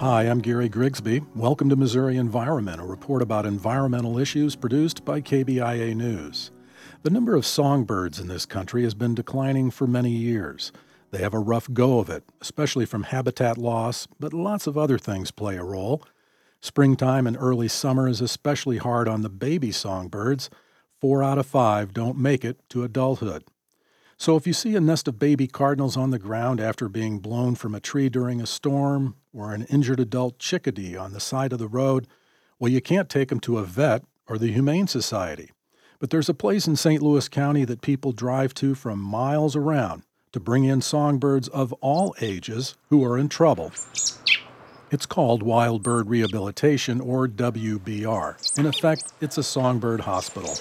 Hi, I'm Gary Grigsby. Welcome to Missouri Environment, a report about environmental issues produced by KBIA News. The number of songbirds in this country has been declining for many years. They have a rough go of it, especially from habitat loss, but lots of other things play a role. Springtime and early summer is especially hard on the baby songbirds. 4 out of 5 don't make it to adulthood. So if you see a nest of baby cardinals on the ground after being blown from a tree during a storm, or an injured adult chickadee on the side of the road, well, you can't take them to a vet or the Humane Society. But there's a place in St. Louis County that people drive to from miles around to bring in songbirds of all ages who are in trouble. It's called Wild Bird Rehabilitation, or WBR. In effect, it's a songbird hospital.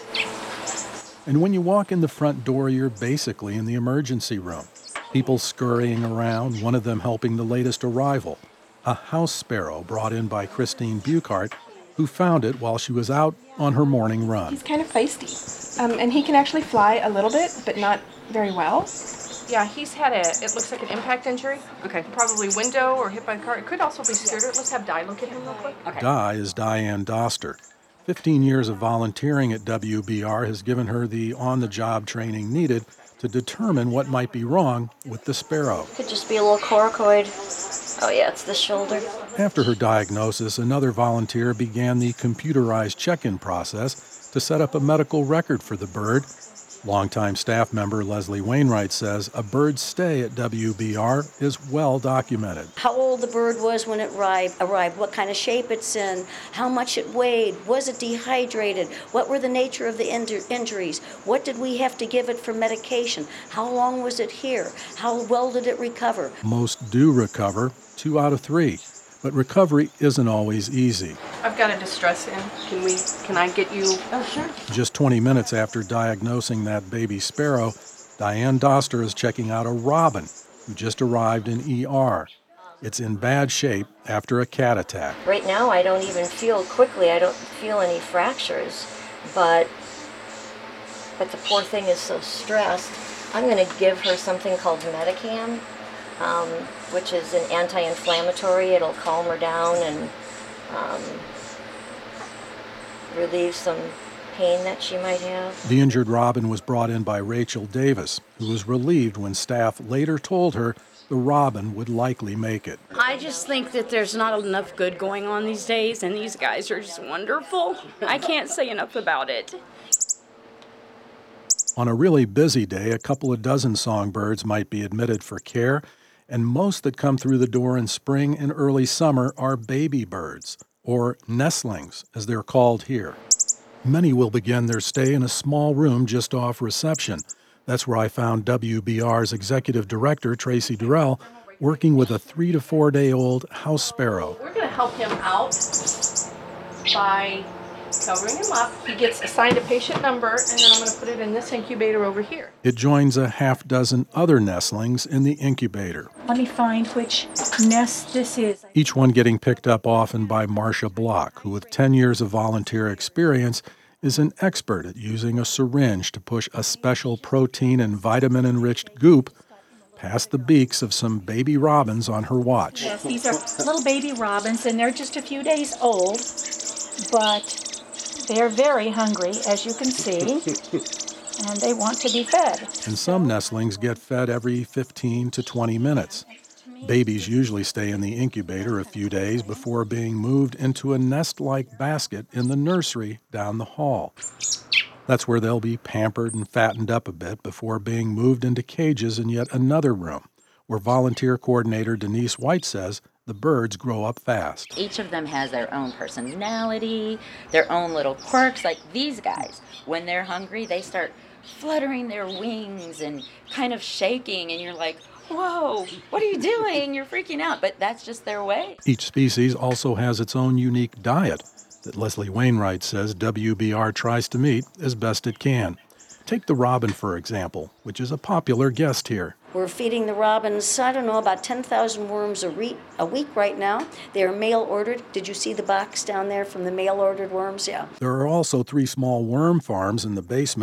And when you walk in the front door, you're basically in the emergency room. People scurrying around, one of them helping the latest arrival, a house sparrow brought in by Christine Buchart, who found it while she was out on her morning run. He's kind of feisty, and he can actually fly a little bit, but not very well. Yeah, he's had it looks like an impact injury. Okay. Probably window or hit by a car. It could also be scooter. Let's have Di look at him real quick. Okay. Di is Diane Doster. 15 years of volunteering at WBR has given her the on-the-job training needed to determine what might be wrong with the sparrow. Could just be a little coracoid. Oh yeah, it's the shoulder. After her diagnosis, another volunteer began the computerized check-in process to set up a medical record for the bird. Longtime staff member Leslie Wainwright says a bird's stay at WBR is well documented. How old the bird was when it arrived, what kind of shape it's in, how much it weighed, was it dehydrated, what were the nature of the injuries, what did we have to give it for medication, how long was it here, how well did it recover? Most do recover, 2 out of 3. But recovery isn't always easy. I've got a distress in. Can I get you? Oh, sure. Just 20 minutes after diagnosing that baby sparrow, Diane Doster is checking out a robin who just arrived in ER. It's in bad shape after a cat attack. Right now I don't even feel quickly, I don't feel any fractures, but the poor thing is so stressed. I'm going to give her something called Metacam, which is an anti-inflammatory. It'll calm her down and relieve some pain that she might have. The injured robin was brought in by Rachel Davis, who was relieved when staff later told her the robin would likely make it. I just think that there's not enough good going on these days, and these guys are just wonderful. I can't say enough about it. On a really busy day, a couple of dozen songbirds might be admitted for care, and most that come through the door in spring and early summer are baby birds, or nestlings, as they're called here. Many will begin their stay in a small room just off reception. That's where I found WBR's executive director, Tracy Durrell, working with a 3 to 4 day old house sparrow. We're going to help him out by covering him up. He gets assigned a patient number, and then I'm going to put it in this incubator over here. It joins a half dozen other nestlings in the incubator. Let me find which nest this is. Each one getting picked up often by Marcia Block, who with 10 years of volunteer experience is an expert at using a syringe to push a special protein and vitamin-enriched goop past the beaks of some baby robins on her watch. Yes, these are little baby robins, and they're just a few days old, but they're very hungry, as you can see, and they want to be fed. And some nestlings get fed every 15 to 20 minutes. Babies usually stay in the incubator a few days before being moved into a nest-like basket in the nursery down the hall. That's where they'll be pampered and fattened up a bit before being moved into cages in yet another room, where volunteer coordinator Denise White says the birds grow up fast. Each of them has their own personality, their own little quirks. Like these guys, when they're hungry, they start fluttering their wings and kind of shaking, and you're like, whoa, what are you doing? You're freaking out. But that's just their way. Each species also has its own unique diet that Leslie Wainwright says WBR tries to meet as best it can. Take the robin, for example, which is a popular guest here. We're feeding the robins, I don't know, about 10,000 worms a week right now. They're mail-ordered. Did you see the box down there from the mail-ordered worms? Yeah. There are also 3 small worm farms in the basement.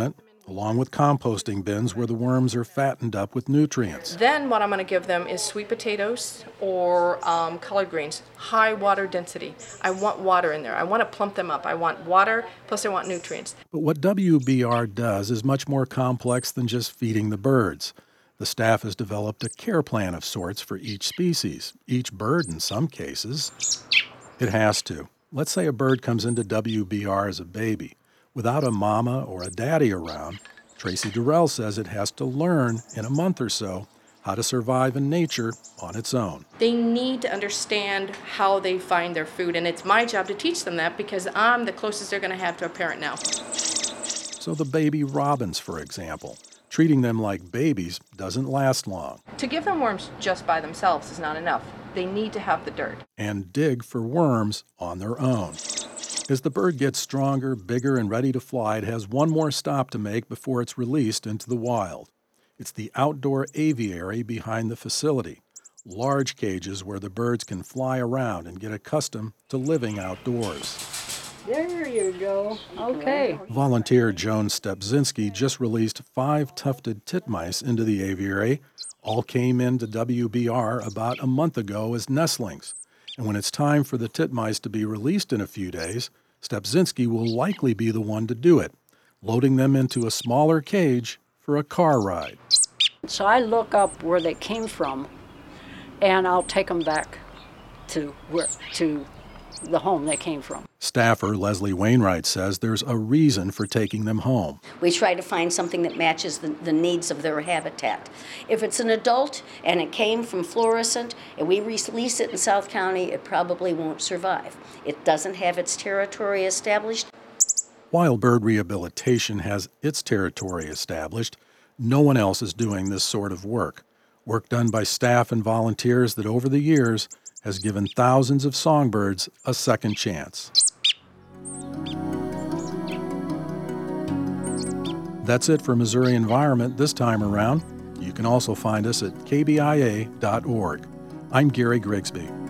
along with composting bins where the worms are fattened up with nutrients. Then what I'm going to give them is sweet potatoes or collard greens, high water density. I want water in there. I want to plump them up. I want water, plus I want nutrients. But what WBR does is much more complex than just feeding the birds. The staff has developed a care plan of sorts for each species, each bird in some cases. It has to. Let's say a bird comes into WBR as a baby. Without a mama or a daddy around, Tracy Durrell says it has to learn in a month or so how to survive in nature on its own. They need to understand how they find their food, and it's my job to teach them that because I'm the closest they're going to have to a parent now. So the baby robins, for example, treating them like babies doesn't last long. To give them worms just by themselves is not enough. They need to have the dirt. And dig for worms on their own. As the bird gets stronger, bigger, and ready to fly, it has one more stop to make before it's released into the wild. It's the outdoor aviary behind the facility, large cages where the birds can fly around and get accustomed to living outdoors. There you go. Okay. Volunteer Joan Stepzinski just released 5 tufted titmice into the aviary. All came into WBR about a month ago as nestlings. And when it's time for the titmice to be released in a few days, Stepzinski will likely be the one to do it, loading them into a smaller cage for a car ride. So I look up where they came from, and I'll take them back to the home they came from. Staffer Leslie Wainwright says there's a reason for taking them home. We try to find something that matches the needs of their habitat. If it's an adult and it came from Florissant and we release it in South County, it probably won't survive. It doesn't have its territory established. While bird rehabilitation has its territory established, no one else is doing this sort of work. Work done by staff and volunteers that over the years has given thousands of songbirds a second chance. That's it for Missouri Environment this time around. You can also find us at kbia.org. I'm Gary Grigsby.